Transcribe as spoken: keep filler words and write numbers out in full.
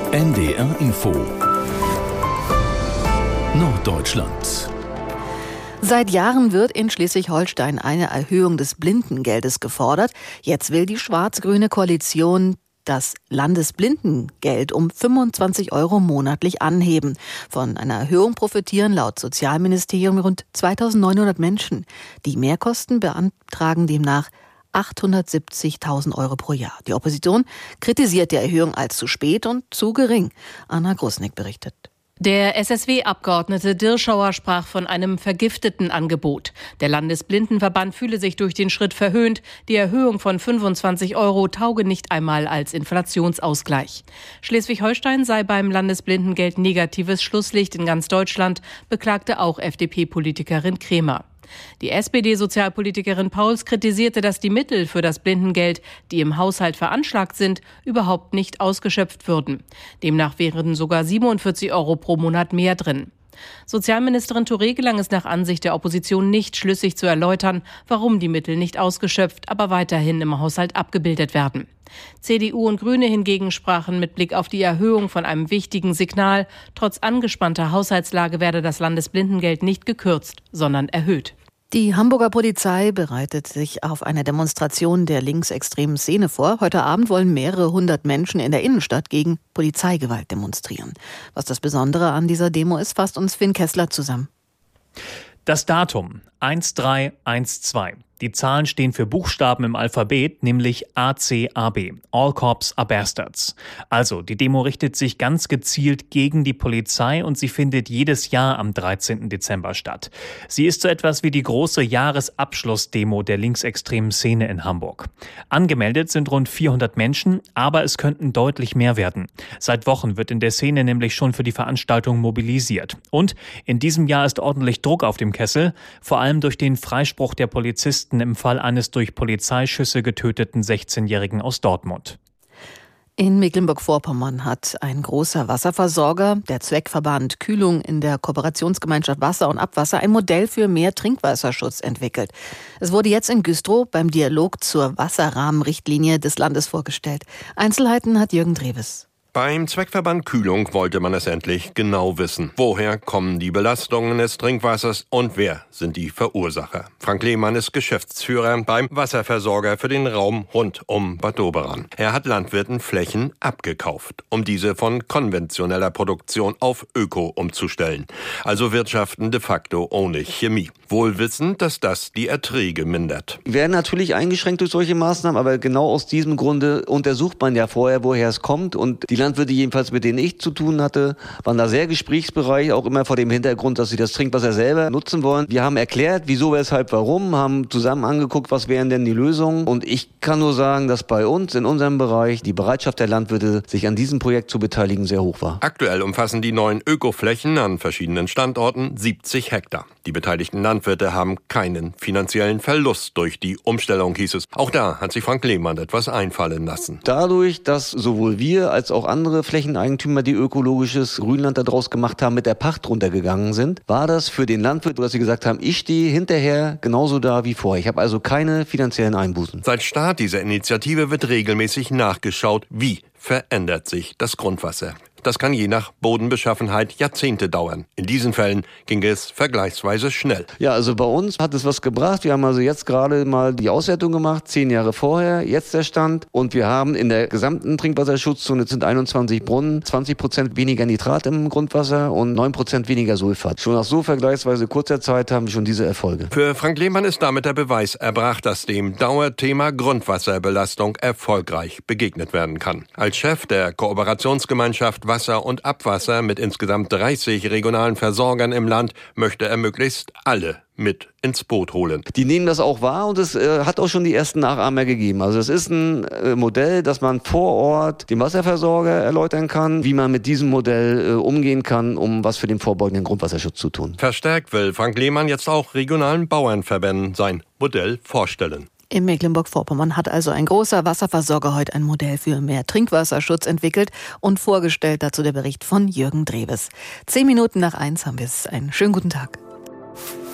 N D R Info Norddeutschland. Seit Jahren wird in Schleswig-Holstein eine Erhöhung des Blindengeldes gefordert. Jetzt will die schwarz-grüne Koalition das Landesblindengeld um fünfundzwanzig Euro monatlich anheben. Von einer Erhöhung profitieren laut Sozialministerium rund zweitausendneunhundert Menschen. Die Mehrkosten beantragen demnach achthundertsiebzigtausend Euro pro Jahr. Die Opposition kritisiert die Erhöhung als zu spät und zu gering. Anna Grusnick berichtet. Der S S W-Abgeordnete Dirschauer sprach von einem vergifteten Angebot. Der Landesblindenverband fühle sich durch den Schritt verhöhnt. Die Erhöhung von fünfundzwanzig Euro tauge nicht einmal als Inflationsausgleich. Schleswig-Holstein sei beim Landesblindengeld negatives Schlusslicht in ganz Deutschland, beklagte auch F D P-Politikerin Kremer. Die S P D-Sozialpolitikerin Pauls kritisierte, dass die Mittel für das Blindengeld, die im Haushalt veranschlagt sind, überhaupt nicht ausgeschöpft würden. Demnach wären sogar siebenundvierzig Euro pro Monat mehr drin. Sozialministerin Touré gelang es nach Ansicht der Opposition nicht, schlüssig zu erläutern, warum die Mittel nicht ausgeschöpft, aber weiterhin im Haushalt abgebildet werden. C D U und Grüne hingegen sprachen mit Blick auf die Erhöhung von einem wichtigen Signal. Trotz angespannter Haushaltslage werde das Landesblindengeld nicht gekürzt, sondern erhöht. Die Hamburger Polizei bereitet sich auf eine Demonstration der linksextremen Szene vor. Heute Abend wollen mehrere hundert Menschen in der Innenstadt gegen Polizeigewalt demonstrieren. Was das Besondere an dieser Demo ist, fasst uns Finn Kessler zusammen. Das Datum eins drei eins zwei. Die Zahlen stehen für Buchstaben im Alphabet, nämlich A C A B. All Cops are Bastards. Also, die Demo richtet sich ganz gezielt gegen die Polizei und sie findet jedes Jahr am dreizehnten Dezember statt. Sie ist so etwas wie die große Jahresabschlussdemo der linksextremen Szene in Hamburg. Angemeldet sind rund vierhundert Menschen, aber es könnten deutlich mehr werden. Seit Wochen wird in der Szene nämlich schon für die Veranstaltung mobilisiert. Und in diesem Jahr ist ordentlich Druck auf dem Kessel, vor allem durch den Freispruch der Polizisten im Fall eines durch Polizeischüsse getöteten sechzehnjährigen aus Dortmund. In Mecklenburg-Vorpommern hat ein großer Wasserversorger, der Zweckverband Kühlung in der Kooperationsgemeinschaft Wasser und Abwasser, ein Modell für mehr Trinkwasserschutz entwickelt. Es wurde jetzt in Güstrow beim Dialog zur Wasserrahmenrichtlinie des Landes vorgestellt. Einzelheiten hat Jürgen Dreves. Beim Zweckverband Kühlung wollte man es endlich genau wissen. Woher kommen die Belastungen des Trinkwassers und wer sind die Verursacher? Frank Lehmann ist Geschäftsführer beim Wasserversorger für den Raum rund um Bad Doberan. Er hat Landwirten Flächen abgekauft, um diese von konventioneller Produktion auf Öko umzustellen. Also wirtschaften de facto ohne Chemie. Wohl wissend, dass das die Erträge mindert. Wir werden natürlich eingeschränkt durch solche Maßnahmen, aber genau aus diesem Grunde untersucht man ja vorher, woher es kommt. Und die Landwirte jedenfalls, mit denen ich zu tun hatte, waren da sehr gesprächsbereit, auch immer vor dem Hintergrund, dass sie das Trinkwasser selber nutzen wollen. Wir haben erklärt, wieso, weshalb, warum, haben zusammen angeguckt, was wären denn die Lösungen. Und ich kann nur sagen, dass bei uns in unserem Bereich die Bereitschaft der Landwirte, sich an diesem Projekt zu beteiligen, sehr hoch war. Aktuell umfassen die neuen Ökoflächen an verschiedenen Standorten siebzig Hektar. Die beteiligten Landwirte haben keinen finanziellen Verlust durch die Umstellung, hieß es. Auch da hat sich Frank Lehmann etwas einfallen lassen. Dadurch, dass sowohl wir als auch andere Flächeneigentümer, die ökologisches Grünland daraus gemacht haben, mit der Pacht runtergegangen sind, war das für den Landwirt, dass sie gesagt haben, ich stehe hinterher genauso da wie vorher. Ich habe also keine finanziellen Einbußen. Seit Start dieser Initiative wird regelmäßig nachgeschaut, wie verändert sich das Grundwasser. Das kann je nach Bodenbeschaffenheit Jahrzehnte dauern. In diesen Fällen ging es vergleichsweise schnell. Ja, also bei uns hat es was gebracht. Wir haben also jetzt gerade mal die Auswertung gemacht, zehn Jahre vorher, jetzt der Stand. Und wir haben in der gesamten Trinkwasserschutzzone, es sind einundzwanzig Brunnen, zwanzig Prozent weniger Nitrat im Grundwasser und neun Prozent weniger Sulfat. Schon nach so vergleichsweise kurzer Zeit haben wir schon diese Erfolge. Für Frank Lehmann ist damit der Beweis erbracht, dass dem Dauerthema Grundwasserbelastung erfolgreich begegnet werden kann. Als Chef der Kooperationsgemeinschaft Wasser und Abwasser mit insgesamt dreißig regionalen Versorgern im Land möchte er möglichst alle mit ins Boot holen. Die nehmen das auch wahr und es äh, hat auch schon die ersten Nachahmer gegeben. Also es ist ein äh, Modell, das man vor Ort dem Wasserversorger erläutern kann, wie man mit diesem Modell äh, umgehen kann, um was für den vorbeugenden Grundwasserschutz zu tun. Verstärkt will Frank Lehmann jetzt auch regionalen Bauernverbänden sein Modell vorstellen. In Mecklenburg-Vorpommern hat also ein großer Wasserversorger heute ein Modell für mehr Trinkwasserschutz entwickelt und vorgestellt. Dazu der Bericht von Jürgen Dreves. Zehn Minuten nach eins haben wir es. Einen schönen guten Tag.